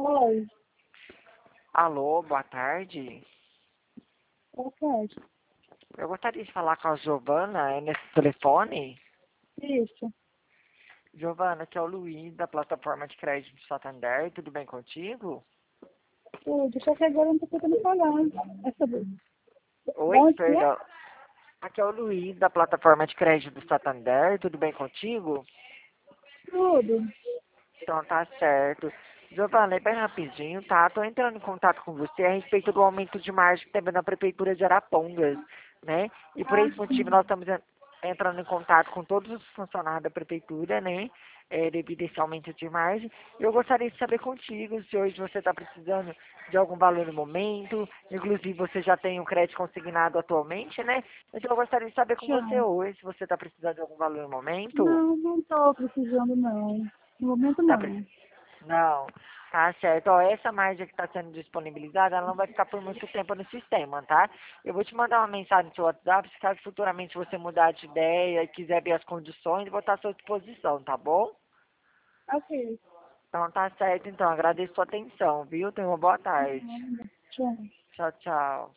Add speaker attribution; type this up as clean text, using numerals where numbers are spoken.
Speaker 1: Oi,
Speaker 2: Alô, boa tarde.
Speaker 1: boa tarde.
Speaker 2: Eu gostaria de falar com a Giovana, é nesse telefone?
Speaker 1: Isso,
Speaker 2: Giovana, aqui é o Luiz, da plataforma de crédito do Santander, tudo bem contigo?
Speaker 1: tudo. Só que agora eu não tô podendo falar. É sobre...
Speaker 2: Oi,
Speaker 1: Onde que é?
Speaker 2: perdão. Aqui é o Luiz, da plataforma de crédito do Santander, tudo bem contigo?
Speaker 1: Tudo.
Speaker 2: Então tá certo. Giovana, é bem rapidinho, tá? Tô entrando em contato com você a respeito do aumento de margem que teve na Prefeitura de Arapongas, né? E por
Speaker 1: Ah,
Speaker 2: esse motivo
Speaker 1: sim.
Speaker 2: nós estamos entrando em contato com todos os funcionários da Prefeitura, né? Devido a esse aumento de margem. Eu gostaria de saber contigo se hoje você está precisando de algum valor no momento, inclusive você já tem um crédito consignado atualmente, né? Então eu gostaria de saber com
Speaker 1: Já.
Speaker 2: você hoje se você está precisando de algum valor no momento.
Speaker 1: Não, não tô precisando, não. No momento,
Speaker 2: Tá
Speaker 1: não.
Speaker 2: precisando? Não, tá certo. Ó, essa margem que está sendo disponibilizada, ela não vai ficar por muito tempo no sistema, tá? Eu vou te mandar uma mensagem no seu WhatsApp, se caso futuramente você mudar de ideia e quiser ver as condições, eu vou estar à sua disposição, tá bom?
Speaker 1: Ok.
Speaker 2: Então tá certo, então. Agradeço a sua atenção, viu? Tenha uma boa tarde.
Speaker 1: Nada. Tchau.
Speaker 2: Tchau, tchau.